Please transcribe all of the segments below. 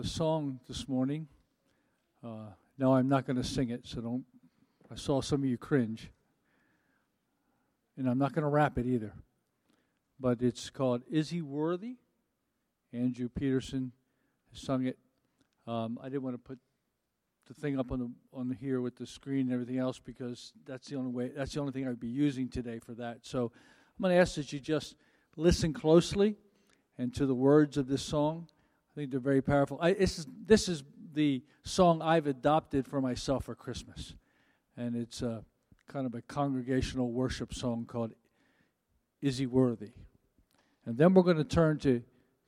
The song this morning. No, I'm not going to sing it, so don't. I saw some of you cringe. And I'm not going to rap it either. But it's called Is He Worthy? Andrew Peterson has sung it. I didn't want to put the thing up on here with the screen and everything else because that's the only thing I'd be using today for that. So I'm going to ask that you just listen closely and to the words of this song. I think they're very powerful. This is the song I've adopted for myself for Christmas. And it's kind of a congregational worship song called Is He Worthy? And then we're going to turn to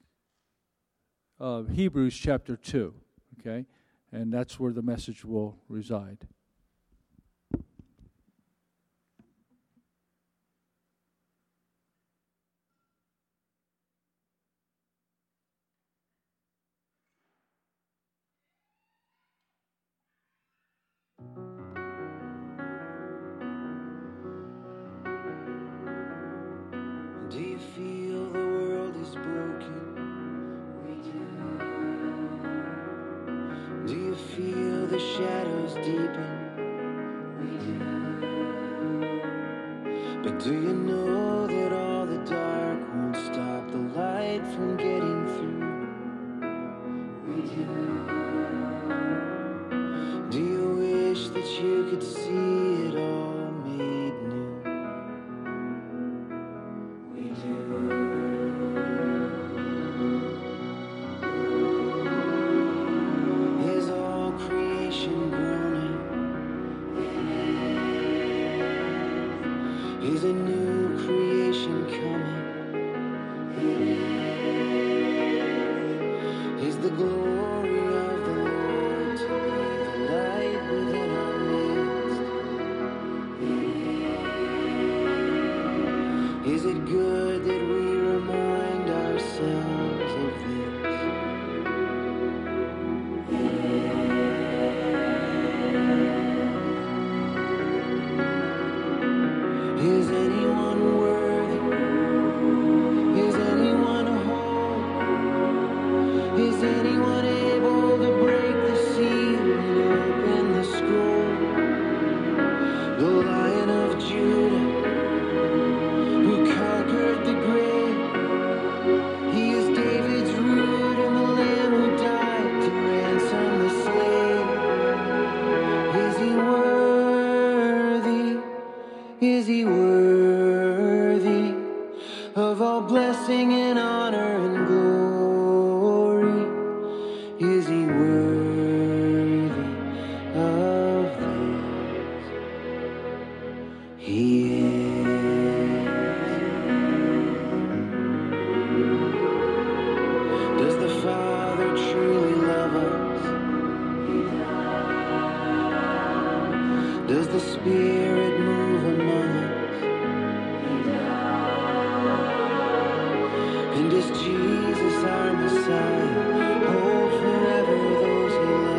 Hebrews chapter 2, okay? And that's where the message will reside. Do you feel the world is broken? We do. Do you feel the shadows deepen? We do. But do you know that all the dark won't stop the light from getting through? We do. Do you wish that you could see it all made new? Is all creation groaning? Is a new creation coming? Is the glory of the Lord to be the light within our midst? Is it good that we remind ourselves of this? Is anyone worthy? Is anyone whole? Is anyone able to break the seal and open the scroll? The Lion of Judah, who conquered the grave. He is David's root and the Lamb who died to ransom the slave. Is he worthy? Is he worthy of all blessing and honor and glory? Is he worthy of this? He is. Does the Father truly love us? Does the Spirit move among us? And is Jesus our Messiah? Hold forever those who love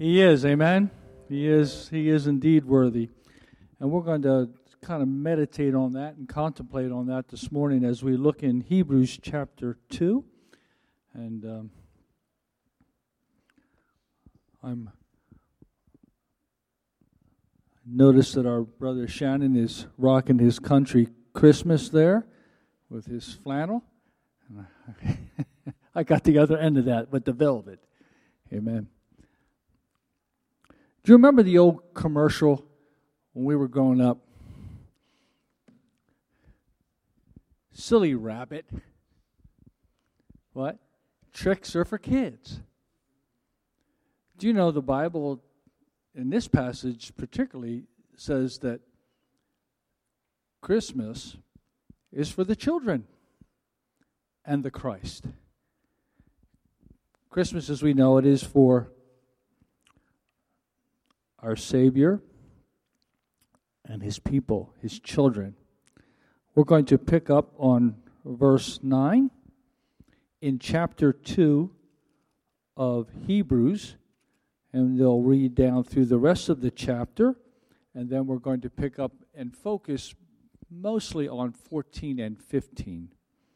He is, amen? He is indeed worthy. And we're going to kind of meditate on that and contemplate on that this morning as we look in Hebrews chapter 2. And I'm noticed that our brother Shannon is rocking his country Christmas there with his flannel. I got the other end of that with the velvet. Amen. Do you remember the old commercial when we were growing up? Silly rabbit. What? Tricks are for kids. Do you know the Bible, in this passage particularly, says that Christmas is for the children and the Christ. Christmas, as we know it, is for our Savior and His people, His children. We're going to pick up on verse 9 in chapter 2 of Hebrews, and they'll read down through the rest of the chapter, and then we're going to pick up and focus mostly on 14 and 15.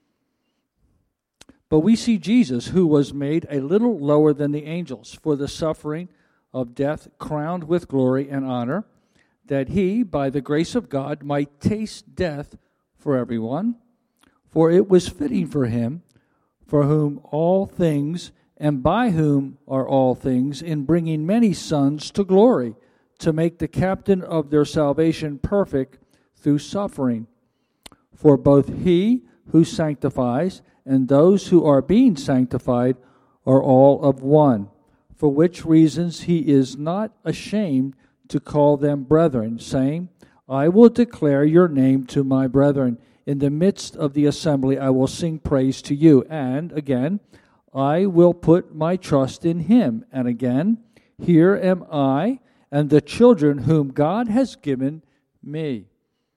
But we see Jesus, who was made a little lower than the angels for the suffering of death, crowned with glory and honor, that he, by the grace of God, might taste death for everyone. For it was fitting for him, for whom all things and by whom are all things, in bringing many sons to glory, to make the captain of their salvation perfect through suffering. For both he who sanctifies and those who are being sanctified are all of one, for which reasons he is not ashamed to call them brethren, saying, I will declare your name to my brethren. In the midst of the assembly I will sing praise to you. And again, I will put my trust in him. And again, here am I and the children whom God has given me.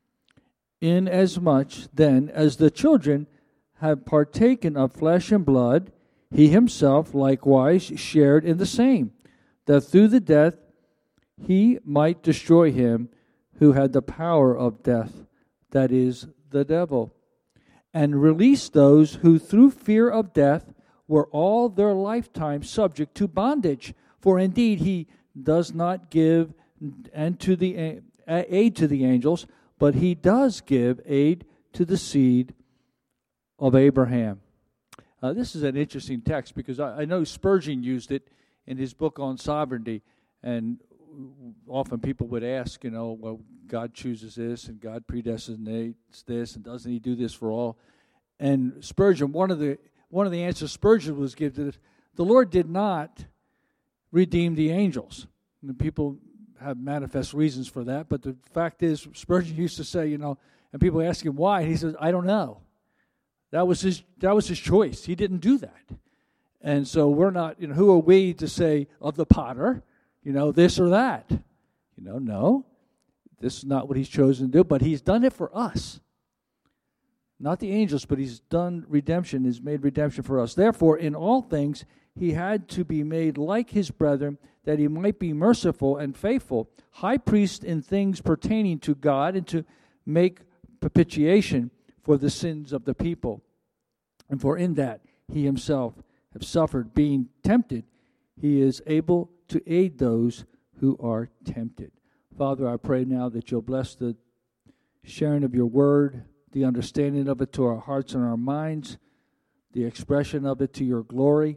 Inasmuch then as the children have partaken of flesh and blood, he himself likewise shared in the same, that through the death he might destroy him who had the power of death, that is, the devil, and release those who through fear of death were all their lifetime subject to bondage. For indeed he does not give aid to the angels, but he does give aid to the seed of Abraham. This is an interesting text because I know Spurgeon used it in his book on sovereignty, and often people would ask, well, God chooses this and God predestinates this, and doesn't he do this for all? And Spurgeon, one of the answers Spurgeon was given to this, the Lord did not redeem the angels. And people have manifest reasons for that, but the fact is, Spurgeon used to say, and people ask him why, and he says, I don't know. That was his choice. He didn't do that. And so we're not, who are we to say of the potter, this or that? No. This is not what he's chosen to do, but he's done it for us. Not the angels, but he's done redemption, he's made redemption for us. Therefore, in all things, he had to be made like his brethren, that he might be merciful and faithful, high priest in things pertaining to God, and to make propitiation for the sins of the people. And for in that he himself have suffered, being tempted, he is able to aid those who are tempted. Father, I pray now that you'll bless the sharing of your word, the understanding of it to our hearts and our minds, the expression of it to your glory,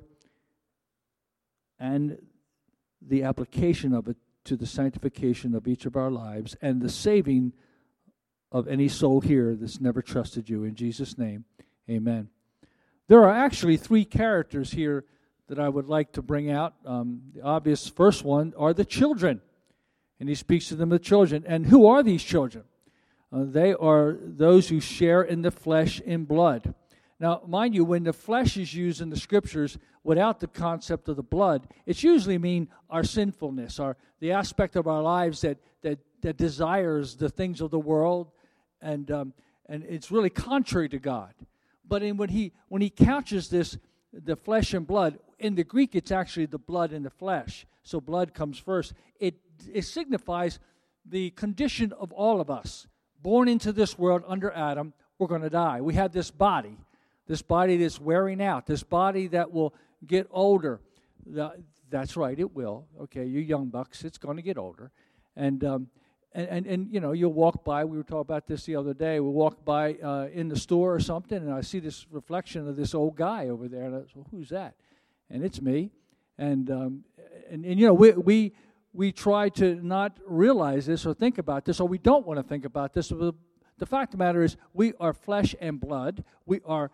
and the application of it to the sanctification of each of our lives, and the saving of any soul here that's never trusted you. In Jesus' name, amen. There are actually three characters here that I would like to bring out. The obvious first one are the children. And he speaks to them, the children. And who are these children? They are those who share in the flesh and blood. Now, mind you, when the flesh is used in the Scriptures without the concept of the blood, it's usually mean our sinfulness, the aspect of our lives that desires the things of the world, and it's really contrary to God. But when he couches this, the flesh and blood, in the Greek, it's actually the blood and the flesh. So blood comes first. It signifies the condition of all of us. Born into this world under Adam, we're going to die. We have this body that's wearing out, this body that will get older. That's right, it will. Okay, you young bucks, it's going to get older. And you know, you'll walk by, we were talking about this the other day, we walk by in the store or something, and I see this reflection of this old guy over there, and I said, well, who's that? And it's me. And you know, we try to not realize this or think about this, or we don't want to think about this. The fact of the matter is, we are flesh and blood. We are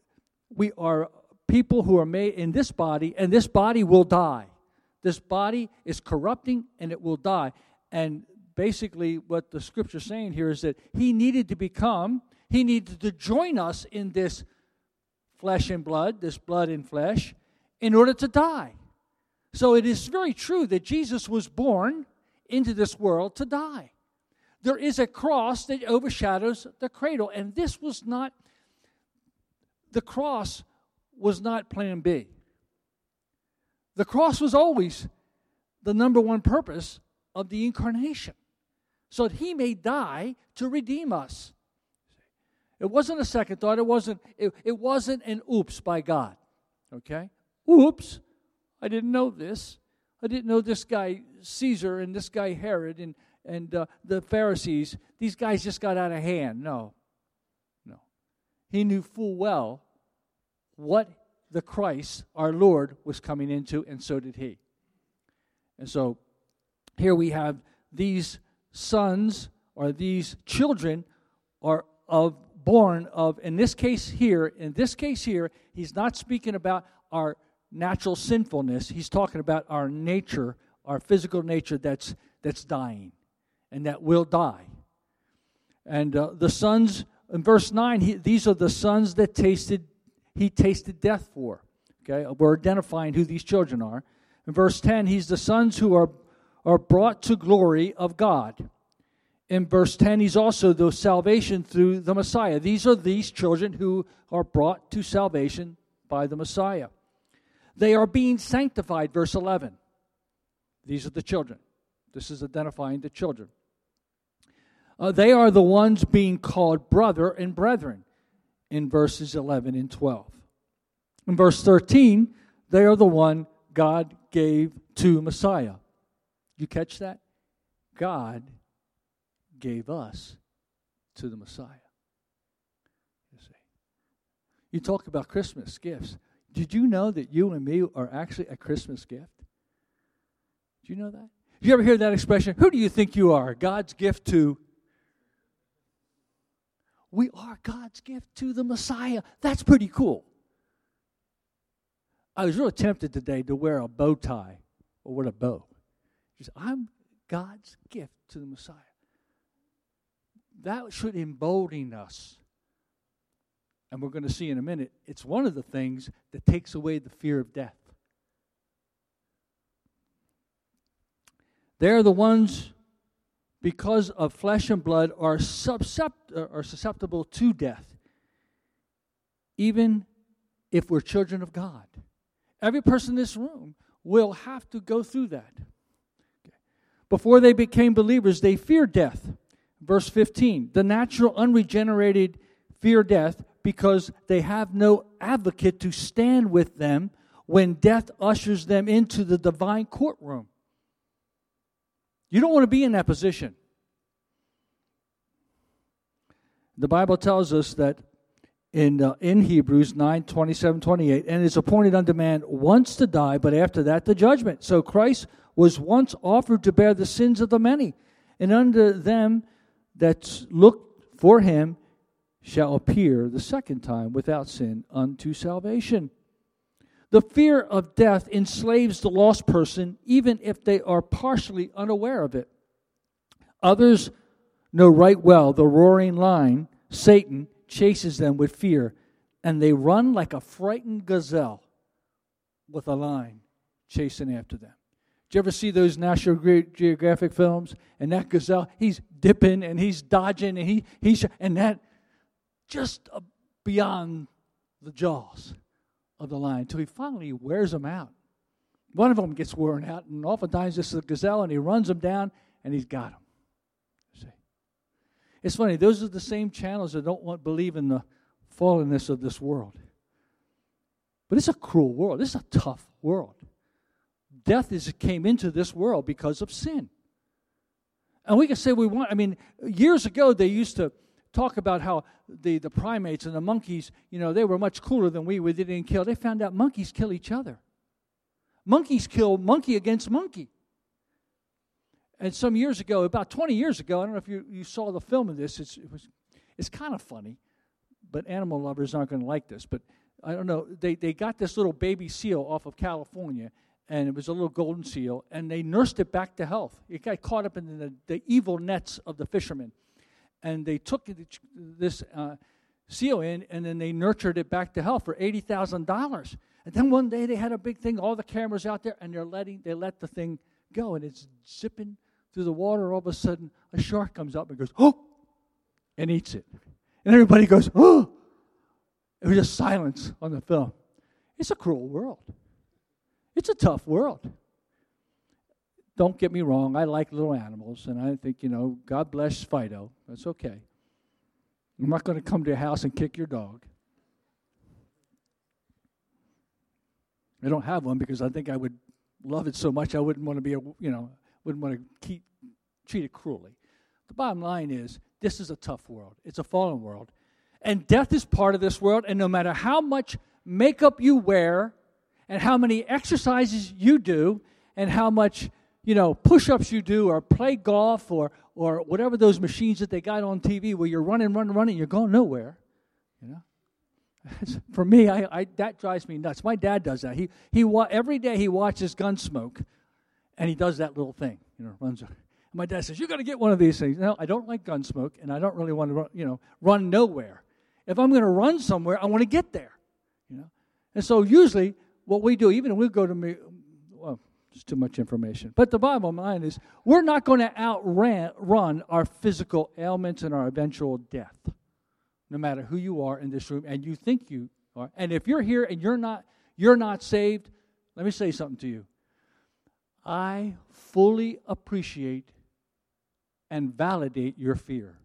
people who are made in this body, and this body will die. This body is corrupting, and it will die. And basically what the Scripture's saying here is that he needed to join us in this flesh and blood, this blood and flesh, in order to die. So it is very true that Jesus was born into this world to die. There is a cross that overshadows the cradle, and the cross was not plan B. The cross was always the number one purpose of the incarnation, so that he may die to redeem us. It wasn't a second thought. It wasn't an oops by God. Okay? Oops, I didn't know this. I didn't know this guy Caesar and this guy Herod and the Pharisees, these guys just got out of hand. No. He knew full well what the Christ, our Lord, was coming into, and so did he. And so here we have these sons, or these children, are born of, in this case here, he's not speaking about our natural sinfulness. He's talking about our nature, our physical nature that's dying and that will die. And the sons, in verse 9, these are the sons that he tasted death for. Okay, we're identifying who these children are. In verse 10, he's the sons who are brought to glory of God. In verse 10, he's also the salvation through the Messiah. These are these children who are brought to salvation by the Messiah. They are being sanctified, verse 11. These are the children. This is identifying the children. They are the ones being called brother and brethren in verses 11 and 12. In verse 13, they are the one God gave to Messiah. You catch that? God gave us to the Messiah. You see. You talk about Christmas gifts. Did you know that you and me are actually a Christmas gift? Do you know that? You ever hear that expression? Who do you think you are? God's gift to? We are God's gift to the Messiah. That's pretty cool. I was really tempted today to wear a bow tie or with a bow. Just, I'm God's gift to the Messiah. That should embolden us. And we're going to see in a minute, it's one of the things that takes away the fear of death. They're the ones, because of flesh and blood, are susceptible to death, even if we're children of God. Every person in this room will have to go through that. Okay. Before they became believers, they feared death. Verse 15, the natural unregenerated fear death because they have no advocate to stand with them when death ushers them into the divine courtroom. You don't want to be in that position. The Bible tells us that in Hebrews 9, 27, 28, and it's appointed unto man once to die, but after that the judgment. So Christ was once offered to bear the sins of the many, and unto them that look for him shall appear the second time without sin unto salvation. The fear of death enslaves the lost person, even if they are partially unaware of it. Others know right well the roaring lion, Satan, chases them with fear, and they run like a frightened gazelle with a lion chasing after them. Did you ever see those National Geographic films? And that gazelle, he's dipping and he's dodging and he's and that just beyond the jaws of the lion until he finally wears them out. One of them gets worn out, and oftentimes this is a gazelle, and he runs them down, and he's got them. See? It's funny, those are the same channels that don't believe in the fallenness of this world. But it's a cruel world. It's a tough world. Death came into this world because of sin. And we can say years ago they used to talk about how the primates and the monkeys, they were much cooler than we didn't kill. They found out monkeys kill each other. Monkeys kill monkey against monkey. And some years ago, about 20 years ago, I don't know if you saw the film of this. It's kind of funny, but animal lovers aren't going to like this. But I don't know. They got this little baby seal off of California, and it was a little golden seal, and they nursed it back to health. It got caught up in the evil nets of the fishermen. And they took this seal in, and then they nurtured it back to health for $80,000. And then one day they had a big thing, all the cameras out there, and they let the thing go, and it's zipping through the water. All of a sudden, a shark comes up and goes, oh, and eats it. And everybody goes, oh. It was just silence on the film. It's a cruel world. It's a tough world. Don't get me wrong, I like little animals, and I think, God bless Fido. That's okay. I'm not going to come to your house and kick your dog. I don't have one because I think I would love it so much I wouldn't want to wouldn't want to treat it cruelly. The bottom line is, this is a tough world. It's a fallen world. And death is part of this world, and no matter how much makeup you wear and how many exercises you do and how much, push-ups you do or play golf or whatever those machines that they got on TV where you're running, you're going nowhere, For me, that drives me nuts. My dad does that. Every day he watches Gunsmoke, and he does that little thing, runs. My dad says, "You got to get one of these things." No, I don't like Gunsmoke, and I don't really want to, run nowhere. If I'm going to run somewhere, I want to get there, And so usually, what we do, even if we go to it's too much information. But the bottom line is, we're not going to outrun our physical ailments and our eventual death, no matter who you are in this room, and you think you are. And if you're here and you're not saved, let me say something to you. I fully appreciate and validate your fear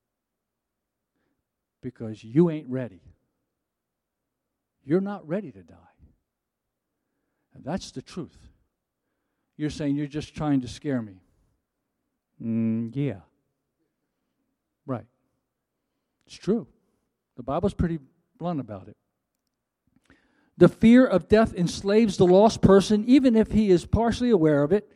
because you ain't ready. You're not ready to die. And that's the truth. You're saying you're just trying to scare me. Yeah. Right. It's true. The Bible's pretty blunt about it. The fear of death enslaves the lost person, even if he is partially aware of it.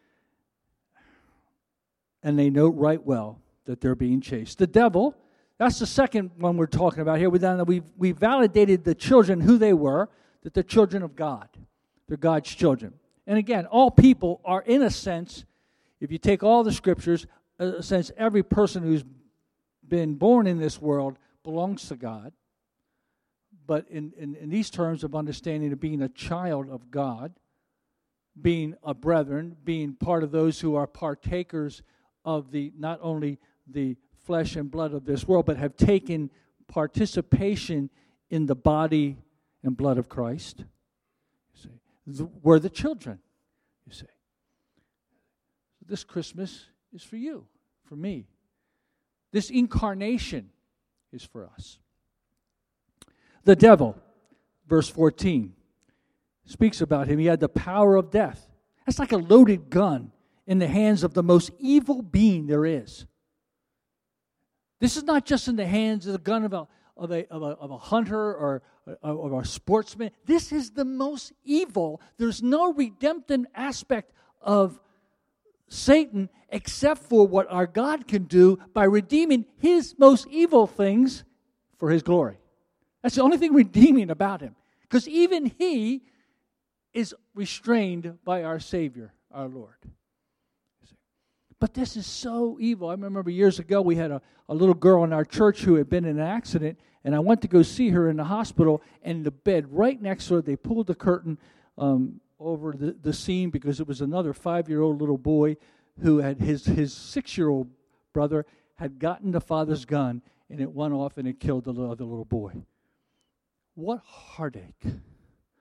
And they know right well that they're being chased. The devil, that's the second one we're talking about here. We validated the children, who they were, that they're children of God. They're God's children. And again, all people are, in a sense, if you take all the scriptures, in a sense, every person who's been born in this world belongs to God. But in these terms of understanding of being a child of God, being a brethren, being part of those who are partakers of not only the flesh and blood of this world, but have taken participation in the body and blood of Christ. We're the children, you see. This Christmas is for you, for me. This incarnation is for us. The devil, verse 14, speaks about him. He had the power of death. That's like a loaded gun in the hands of the most evil being there is. This is not just in the hands of the gun of a hunter or a sportsman. This is the most evil. There's no redemptive aspect of Satan except for what our God can do by redeeming his most evil things for his glory. That's the only thing redeeming about him. Because even he is restrained by our Savior, our Lord. But this is so evil. I remember years ago we had a little girl in our church who had been in an accident, and I went to go see her in the hospital, and the bed right next to her, they pulled the curtain over the scene because it was another 5-year-old little boy who had his 6-year-old brother had gotten the father's gun, and it went off and it killed the other little boy. What heartache.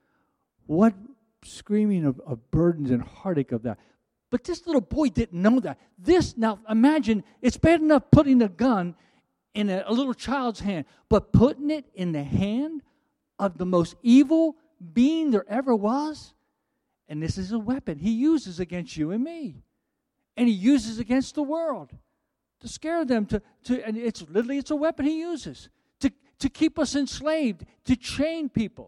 What screaming of burdens and heartache of that. But this little boy didn't know that. Now imagine, it's bad enough putting a gun in a little child's hand, but putting it in the hand of the most evil being there ever was. And this is a weapon he uses against you and me. And he uses against the world to scare them, and it's a weapon he uses to keep us enslaved, to chain people.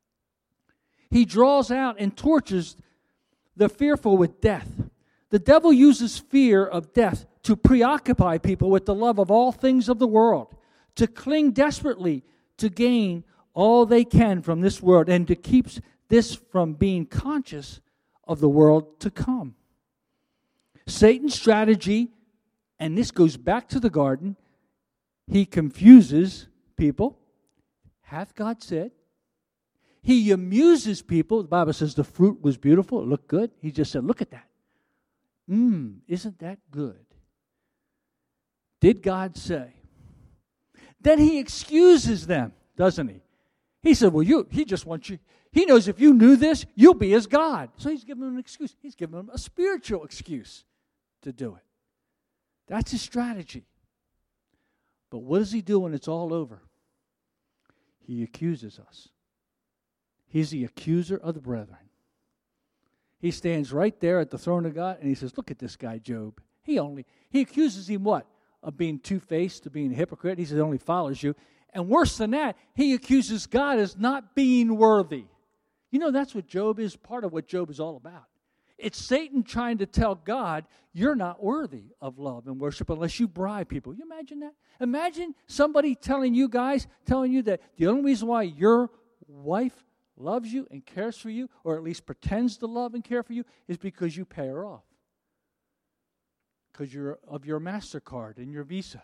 He draws out and tortures the fearful with death. The devil uses fear of death to preoccupy people with the love of all things of the world, to cling desperately to gain all they can from this world, and to keep this from being conscious of the world to come. Satan's strategy, and this goes back to the garden, he confuses people. Hath God said? He amuses people. The Bible says the fruit was beautiful. It looked good. He just said, look at that. Isn't that good? Did God say? Then he excuses them, doesn't he? He said, well, he just wants you. He knows if you knew this, you'll be as God. So he's giving them an excuse. He's giving them a spiritual excuse to do it. That's his strategy. But what does he do when it's all over? He accuses us. He's the accuser of the brethren. He stands right there at the throne of God and he says, look at this guy, Job. He accuses him what? Of being two-faced, of being a hypocrite. He says he only follows you. And worse than that, he accuses God as not being worthy. You know, that's what Job is, part of what Job is all about. It's Satan trying to tell God, you're not worthy of love and worship unless you bribe people. You imagine that? Imagine somebody telling you that the only reason why your wife loves you and cares for you, or at least pretends to love and care for you, is because you pay her off. Because you're of your MasterCard and your Visa.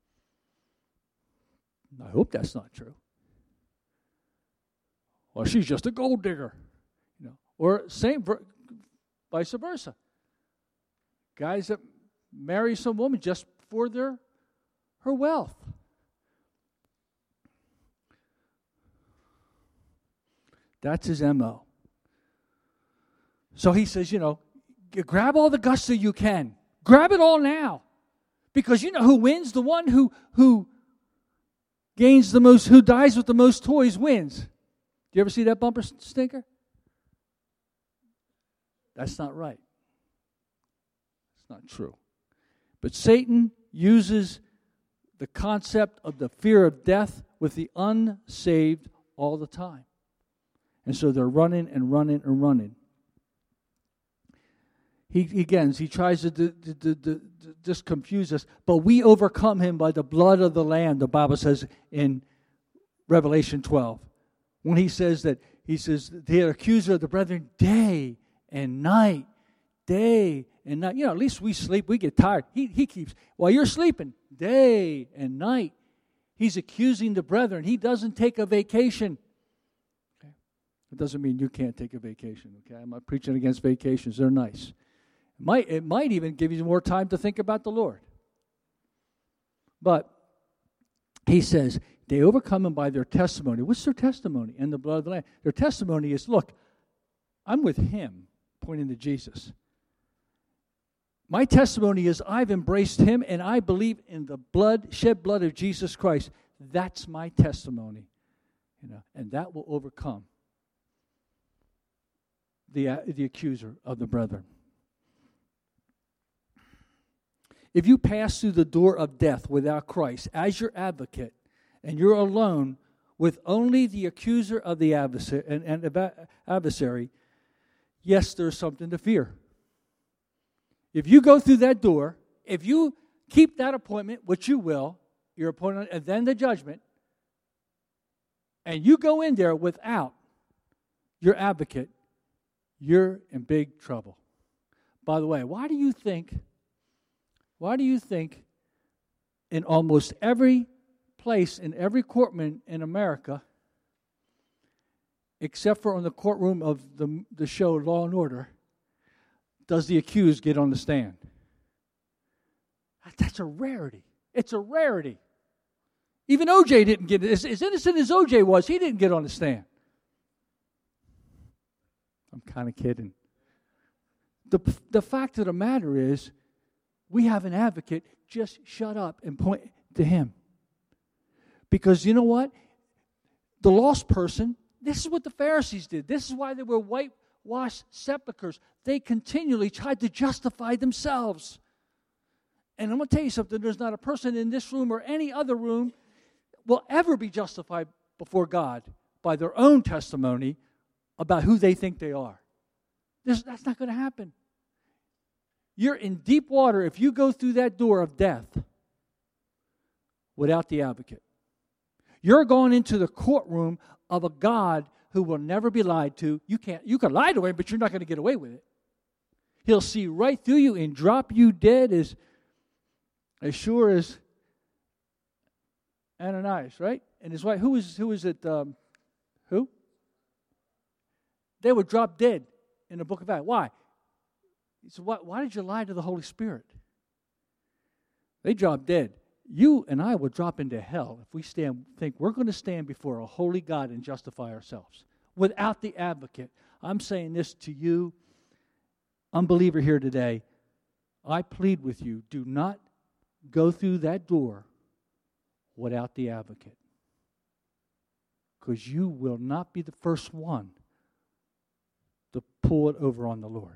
I hope that's not true. Or she's just a gold digger. Or vice versa. Guys that marry some woman just for her wealth. That's his MO. So he says, grab all the gusto you can. Grab it all now. Because you know who wins? The one who gains the most, who dies with the most toys wins. Do you ever see that bumper sticker? That's not right. It's not true. But Satan uses the concept of the fear of death with the unsaved all the time. And so they're running and running and running. He tries to just confuse us, but we overcome him by the blood of the Lamb, the Bible says in Revelation 12. When he says, the accuser of the brethren, day and night. At least we sleep, we get tired. He keeps, while you're sleeping, day and night, he's accusing the brethren. He doesn't take a vacation. Okay? It doesn't mean you can't take a vacation. Okay, I'm not preaching against vacations. They're nice. It might even give you more time to think about the Lord. But he says, they overcome him by their testimony. What's their testimony? And the blood of the Lamb. Their testimony is, look, I'm with him, pointing to Jesus. My testimony is I've embraced him and I believe in the shed blood of Jesus Christ. That's my testimony. And that will overcome the accuser of the brethren. If you pass through the door of death without Christ as your advocate, and you're alone with only the accuser of the adversary, yes, there's something to fear. If you go through that door, if you keep that appointment, which you will, your appointment, and then the judgment, and you go in there without your advocate, you're in big trouble. By the way, why do you think in almost every place, in every courtroom in America, except for on the courtroom of the show Law and Order, does the accused get on the stand? That's a rarity. It's a rarity. Even O.J. didn't get it. As innocent as O.J. was, he didn't get on the stand. I'm kind of kidding. The fact of the matter is, we have an advocate. Just shut up and point to him. Because you know what? The lost person, this is what the Pharisees did. This is why they were whitewashed sepulchres. They continually tried to justify themselves. And I'm going to tell you something. There's not a person in this room or any other room will ever be justified before God by their own testimony about who they think they are. That's not going to happen. You're in deep water if you go through that door of death without the advocate. You're going into the courtroom of a God who will never be lied to. You can lie to him, but you're not going to get away with it. He'll see right through you and drop you dead as sure as Ananias, right? And his wife, who is it? Who? They were dropped dead in the book of Acts. Why? He said, why did you lie to the Holy Spirit? They dropped dead. You and I will drop into hell if we think we're going to stand before a holy God and justify ourselves without the advocate. I'm saying this to you, unbeliever here today. I plead with you, do not go through that door without the advocate. Because you will not be the first one to pull it over on the Lord.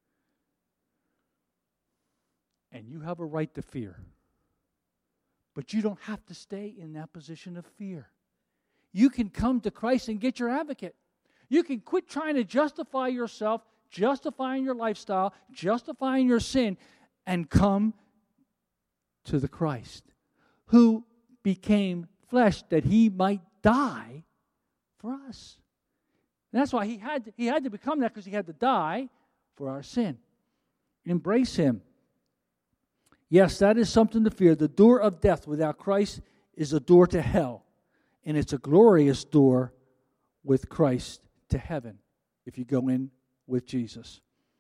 And you have a right to fear. But you don't have to stay in that position of fear. You can come to Christ and get your advocate. You can quit trying to justify yourself, justifying your lifestyle, justifying your sin, and come to the Christ who became flesh that he might die for us. And that's why he had to become that, because he had to die for our sin. Embrace him. Yes, that is something to fear. The door of death without Christ is a door to hell. And it's a glorious door with Christ to heaven if you go in with Jesus.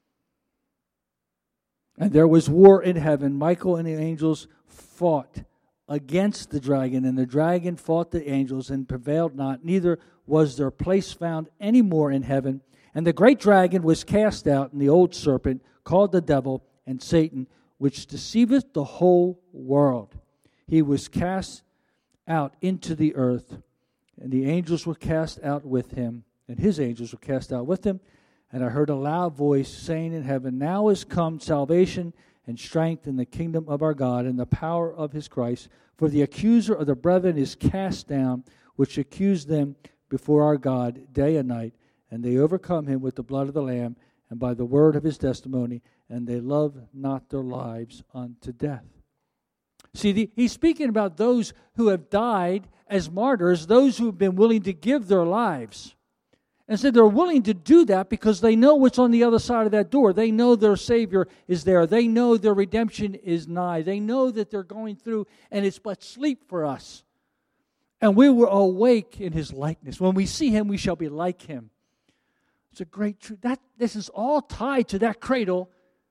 And there was war in heaven. Michael and the angels fought against the dragon, and the dragon fought the angels and prevailed not. Neither was their place found any more in heaven. And the great dragon was cast out, and the old serpent, called the devil and Satan, which deceiveth the whole world. He was cast out into the earth, and the angels were cast out with him, and his angels were cast out with him. And I heard a loud voice saying in heaven, Now is come salvation and strength in the kingdom of our God and the power of his Christ. For the accuser of the brethren is cast down, which accused them before our God day and night. And they overcome him with the blood of the Lamb and by the word of his testimony, and they love not their lives unto death. See, he's speaking about those who have died as martyrs, those who have been willing to give their lives. And so they're willing to do that because they know what's on the other side of that door. They know their Savior is there. They know their redemption is nigh. They know that they're going through, and it's but sleep for us. And we will awake in his likeness. When we see him, we shall be like him. It's a great truth. This is all tied to that cradle.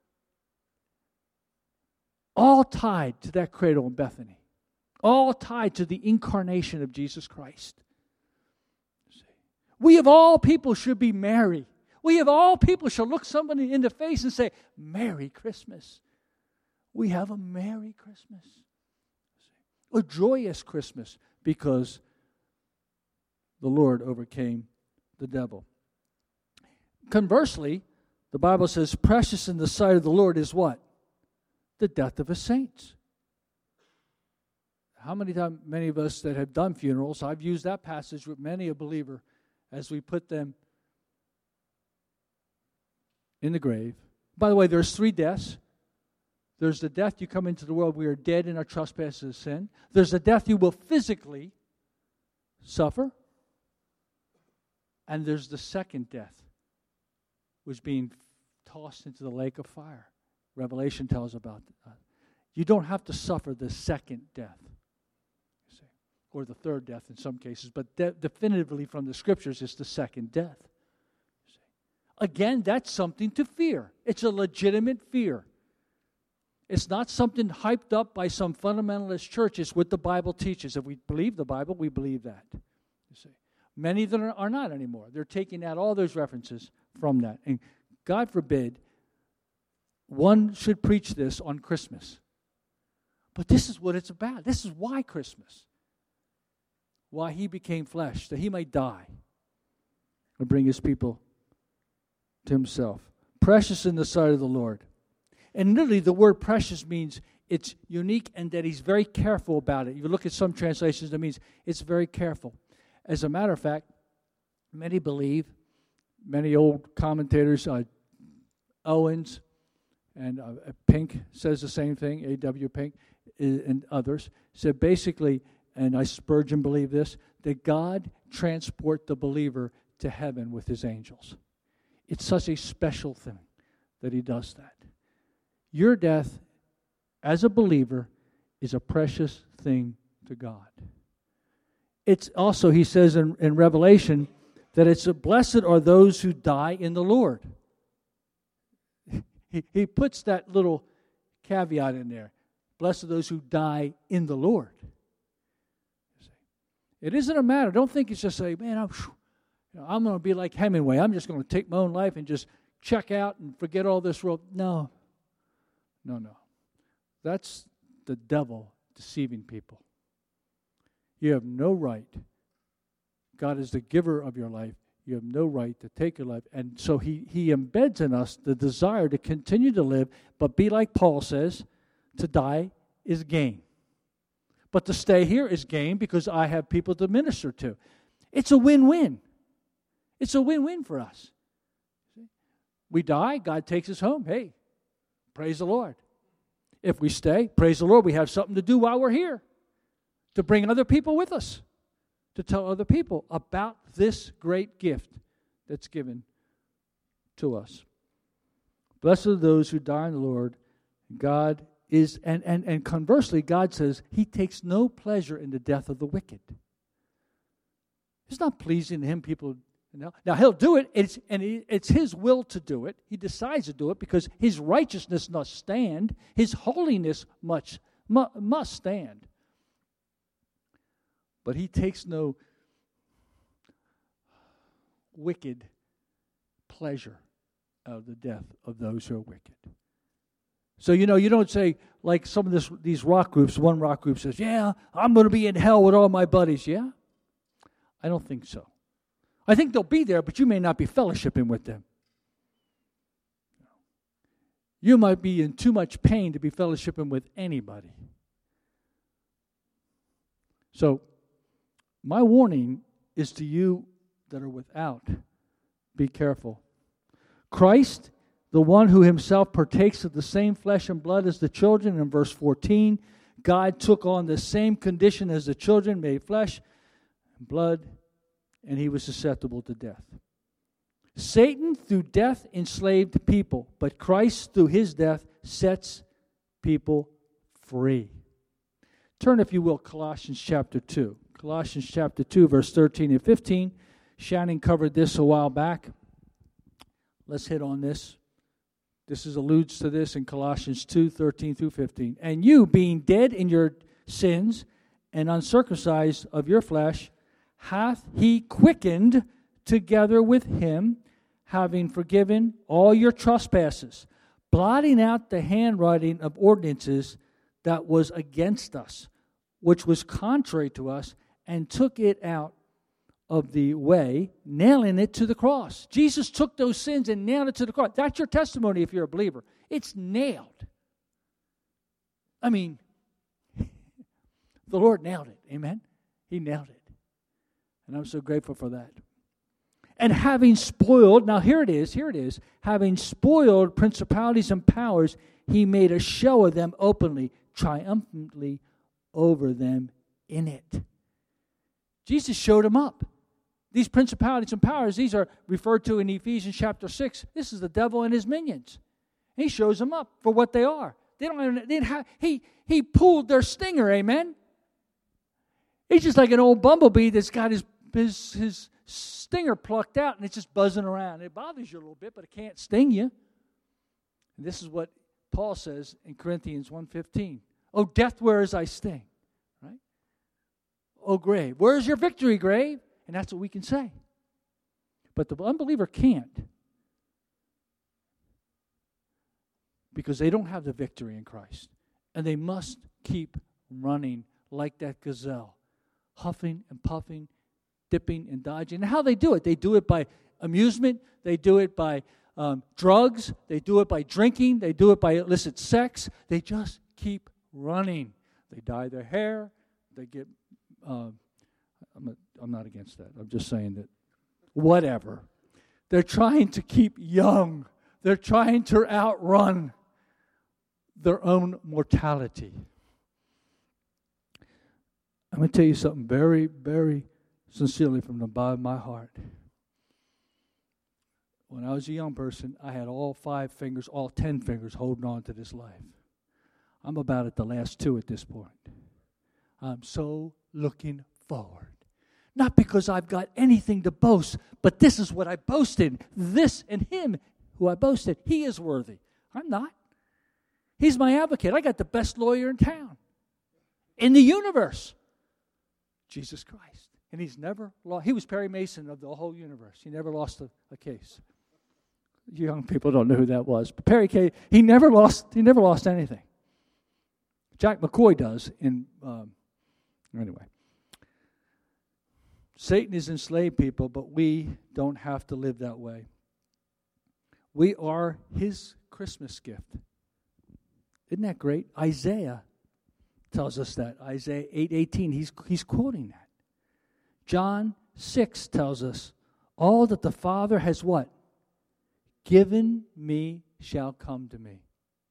All tied to that cradle in Bethany. All tied to the incarnation of Jesus Christ. We of all people should be merry. We of all people should look somebody in the face and say, Merry Christmas. We have a Merry Christmas. A joyous Christmas because the Lord overcame the devil. Conversely, the Bible says, precious in the sight of the Lord is what? The death of his saints. How many of us that have done funerals, I've used that passage with many a believer as we put them in the grave. By the way, there's 3 deaths. There's the death you come into the world, we are dead in our trespasses and sin. There's the death you will physically suffer. And there's the second death, which is being tossed into the lake of fire. Revelation tells about that. You don't have to suffer the second death, you see, or the third death in some cases, but definitively from the Scriptures, it's the second death. You see. Again, that's something to fear. It's a legitimate fear. It's not something hyped up by some fundamentalist church. It's what the Bible teaches. If we believe the Bible, we believe that. You see. Many of them are not anymore. They're taking out all those references from that. And God forbid one should preach this on Christmas. But this is what it's about. This is why Christmas. Why he became flesh, that he might die and bring his people to himself. Precious in the sight of the Lord. And literally the word precious means it's unique and that he's very careful about it. You look at some translations, that means it's very careful. As a matter of fact, many believe, many old commentators, Owens and Pink says the same thing, A.W. Pink and others, said basically, and Spurgeon believed this, that God transport the believer to heaven with his angels. It's such a special thing that he does that. Your death as a believer is a precious thing to God. It's also, he says in Revelation, that it's blessed are those who die in the Lord. He puts that little caveat in there. Blessed are those who die in the Lord. It isn't a matter. Don't think it's just say, man, I'm going to be like Hemingway. I'm just going to take my own life and just check out and forget all this world. No. That's the devil deceiving people. You have no right. God is the giver of your life. You have no right to take your life. And so he embeds in us the desire to continue to live, but be like Paul says, to die is gain. But to stay here is gain because I have people to minister to. It's a win-win. It's a win-win for us. We die, God takes us home. Hey, praise the Lord. If we stay, praise the Lord, we have something to do while we're here. To bring other people with us. To tell other people about this great gift that's given to us. Blessed are those who die in the Lord. God is, and conversely, God says he takes no pleasure in the death of the wicked. It's not pleasing to him, people. Now he'll do it, it's his will to do it. He decides to do it because his righteousness must stand. His holiness must stand. But he takes no wicked pleasure out of the death of those who are wicked. So, you don't say, like some of these rock groups, one rock group says, yeah, I'm going to be in hell with all my buddies. Yeah? I don't think so. I think they'll be there, but you may not be fellowshipping with them. You might be in too much pain to be fellowshipping with anybody. So, my warning is to you that are without. Be careful. Christ, the one who himself partakes of the same flesh and blood as the children, in verse 14, God took on the same condition as the children, made flesh and blood, and he was susceptible to death. Satan, through death, enslaved people, but Christ, through his death, sets people free. Turn, if you will, Colossians chapter 2. Colossians chapter 2, verse 13 and 15. Shannon covered this a while back. Let's hit on this. This alludes to this in Colossians 2, 13 through 15. And you, being dead in your sins and uncircumcised of your flesh, hath he quickened together with him, having forgiven all your trespasses, blotting out the handwriting of ordinances that was against us, which was contrary to us, and took it out of the way, nailing it to the cross. Jesus took those sins and nailed it to the cross. That's your testimony if you're a believer. It's nailed. I mean, the Lord nailed it. Amen? He nailed it. And I'm so grateful for that. And having spoiled, now here it is, having spoiled principalities and powers, he made a show of them openly, triumphantly over them in it. Jesus showed them up. These principalities and powers, these are referred to in Ephesians chapter 6. This is the devil and his minions. He shows them up for what they are. He pulled their stinger, amen? He's just like an old bumblebee that's got his stinger plucked out and it's just buzzing around. It bothers you a little bit, but it can't sting you. And this is what Paul says in Corinthians 1:15. Oh, death, where is thy sting? Right? Oh, grave, where is your victory, grave? and that's what we can say. But the unbeliever can't, because they don't have the victory in Christ. And they must keep running like that gazelle, huffing and puffing, dipping and dodging. And how they do it by amusement, they do it by drugs, they do it by drinking, they do it by illicit sex. They just keep running. They dye their hair, they get, I'm not against that. I'm just saying that, whatever. They're trying to keep young. They're trying to outrun their own mortality. I'm going to tell you something very, very sincerely from the bottom of my heart. When I was a young person, I had all 5 fingers, all 10 fingers holding on to this life. I'm about at the last 2 at this point. I'm so looking forward. Not because I've got anything to boast, but this is what I boast in. This and him who I boasted. He is worthy. I'm not. He's my advocate. I got the best lawyer in town, in the universe. Jesus Christ. And he's never lost. He was Perry Mason of the whole universe. He never lost a case. You young people don't know who that was. But Perry K. He never lost anything. Jack McCoy does. Anyway. Satan has enslaved people, but we don't have to live that way. We are his Christmas gift. Isn't that great? Isaiah tells us that. Isaiah 8:18, he's quoting that. John 6 tells us, all that the Father has what? Given me shall come to me,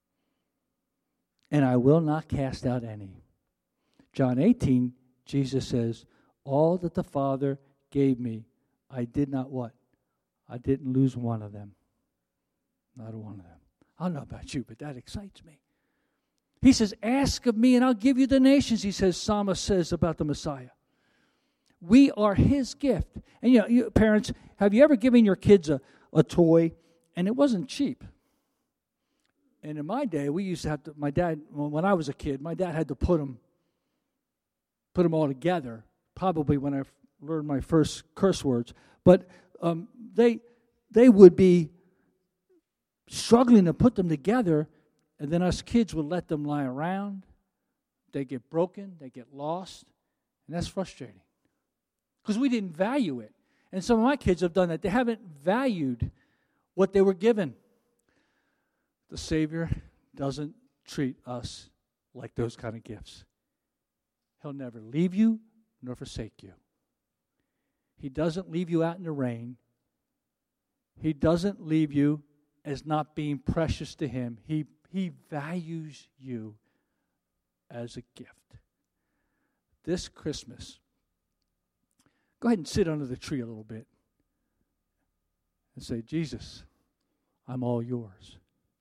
and I will not cast out any. John 18, Jesus says, all that the Father gave me, I did not what? I didn't lose one of them. Not one of them. I don't know about you, but that excites me. He says, ask of me and I'll give you the nations, he says, Psalmist says about the Messiah. We are his gift. And you parents, have you ever given your kids a toy and it wasn't cheap? And in my day, we used to have to, my dad, when I was a kid, my dad had to put them all together, probably when I learned my first curse words. But they would be struggling to put them together, and then us kids would let them lie around. They get broken, they get lost, and that's frustrating because we didn't value it. And some of my kids have done that. They haven't valued what they were given. The Savior doesn't treat us like those kind of gifts. He'll never leave you nor forsake you. He doesn't leave you out in the rain. He doesn't leave you as not being precious to him. He values you as a gift. This Christmas, go ahead and sit under the tree a little bit and say, Jesus, I'm all yours.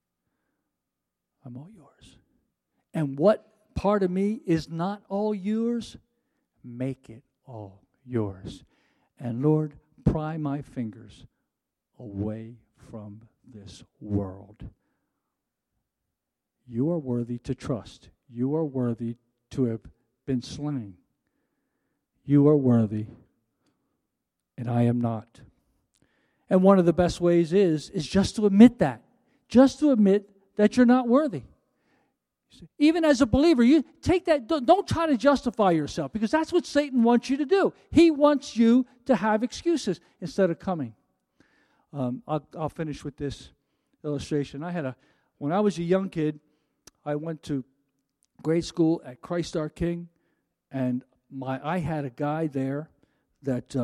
I'm all yours. And what part of me is not all yours, make it all yours. And Lord, pry my fingers away from this world. You are worthy to trust. You are worthy to have been slain. You are worthy, and I am not. And one of the best ways is just to admit that. Just to admit that you're not worthy. Even as a believer, you take that. Don't try to justify yourself, because that's what Satan wants you to do. He wants you to have excuses instead of coming. I'll finish with this illustration. When I was a young kid, I went to grade school at Christ Our King, and I had a guy there that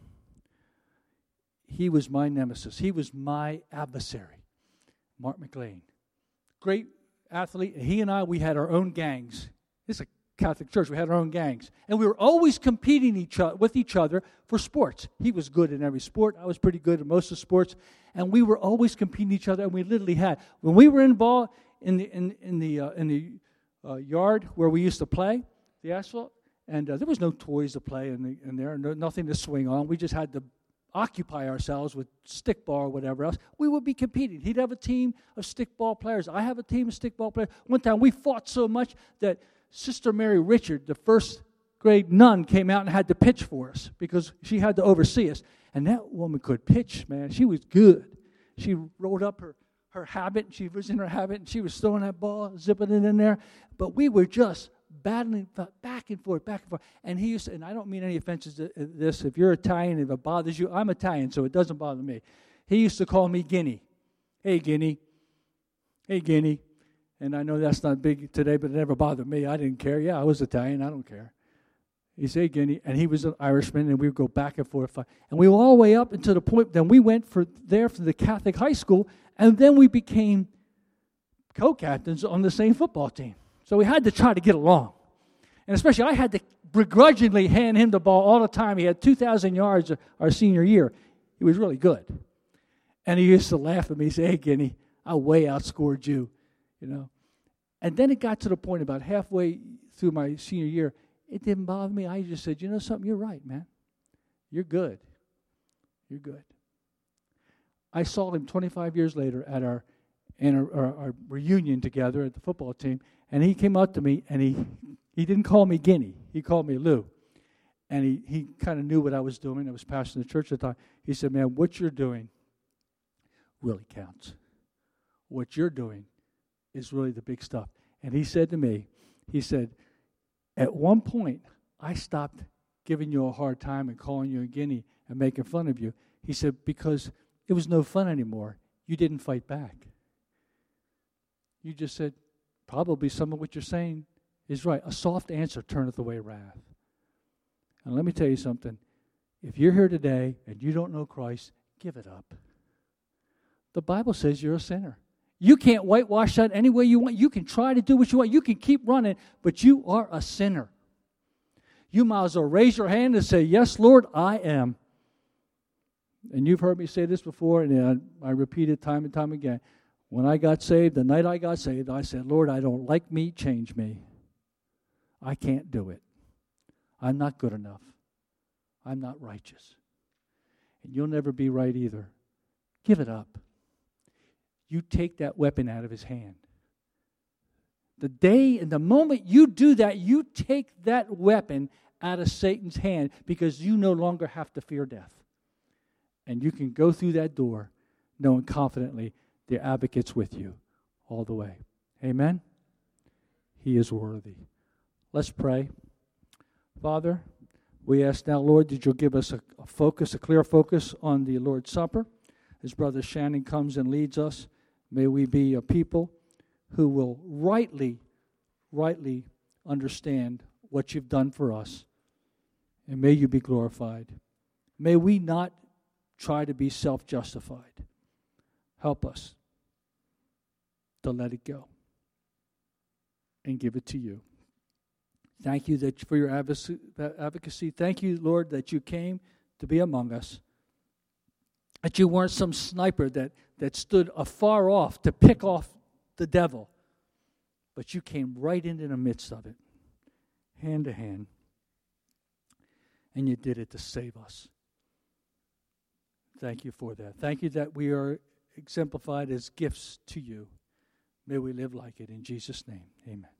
he was my nemesis. He was my adversary, Mark McLean. Great athlete. He and I, we had our own gangs. This is a Catholic church. We had our own gangs. And we were always competing with each other for sports. He was good in every sport. I was pretty good in most of the sports. And we were always competing each other. And we literally had, when we were in the yard where we used to play, the asphalt, and there was no toys to play in there, nothing to swing on. We just had to occupy ourselves with stickball or whatever else. We would be competing. He'd have a team of stickball players. I have a team of stickball players. One time we fought so much that Sister Mary Richard, the first grade nun came out and had to pitch for us because she had to oversee us. And that woman could pitch, man. She was good. She rolled up her habit. She was in her habit, and she was throwing that ball, zipping it in there. But we were just battling back and forth, back and forth. And he used to, and I don't mean any offenses to this. If you're Italian, if it bothers you, I'm Italian, so it doesn't bother me. He used to call me Guinea. Hey, Guinea. Hey, Guinea. And I know that's not big today, but it never bothered me. I didn't care. Yeah, I was Italian. I don't care. He said Guinea, and he was an Irishman, and we would go back and forth. And we were all the way up until the point, then we went for the Catholic high school, and then we became co-captains on the same football team. So we had to try to get along. And especially I had to begrudgingly hand him the ball all the time. He had 2,000 yards our senior year. He was really good. And he used to laugh at me and say, hey, Guinea, I way outscored you, you know. And then it got to the point about halfway through my senior year, it didn't bother me. I just said, you know something? You're right, man. You're good. You're good. I saw him 25 years later at our reunion together at the football team, and he came up to me, and he didn't call me Guinea. He called me Lou. And he kind of knew what I was doing. I was pastoring the church at the time. He said, man, what you're doing really counts. What you're doing is really the big stuff. And he said to me, he said, at one point, I stopped giving you a hard time and calling you a Guinea and making fun of you. He said, because it was no fun anymore. You didn't fight back. You just said, probably some of what you're saying is right. A soft answer turneth away wrath. And let me tell you something. If you're here today and you don't know Christ, give it up. The Bible says you're a sinner. You can't whitewash that any way you want. You can try to do what you want. You can keep running, but you are a sinner. You might as well raise your hand and say, yes, Lord, I am. And you've heard me say this before, and I repeat it time and time again. When I got saved, the night I got saved, I said, Lord, I don't like me, change me. I can't do it. I'm not good enough. I'm not righteous. And you'll never be right either. Give it up. You take that weapon out of his hand. The day and the moment you do that, you take that weapon out of Satan's hand because you no longer have to fear death. And you can go through that door knowing confidently the advocate's with you all the way. Amen? He is worthy. Let's pray. Father, we ask now, Lord, that you'll give us a focus, a clear focus on the Lord's Supper. As Brother Shannon comes and leads us, may we be a people who will rightly understand what you've done for us. And may you be glorified. May we not try to be self-justified. Help us to let it go and give it to you. Thank you for your advocacy. Thank you, Lord, that you came to be among us. That you weren't some sniper that stood afar off to pick off the devil. But you came right into the midst of it, hand to hand. And you did it to save us. Thank you for that. Thank you that we are exemplified as gifts to you. May we live like it in Jesus' name. Amen.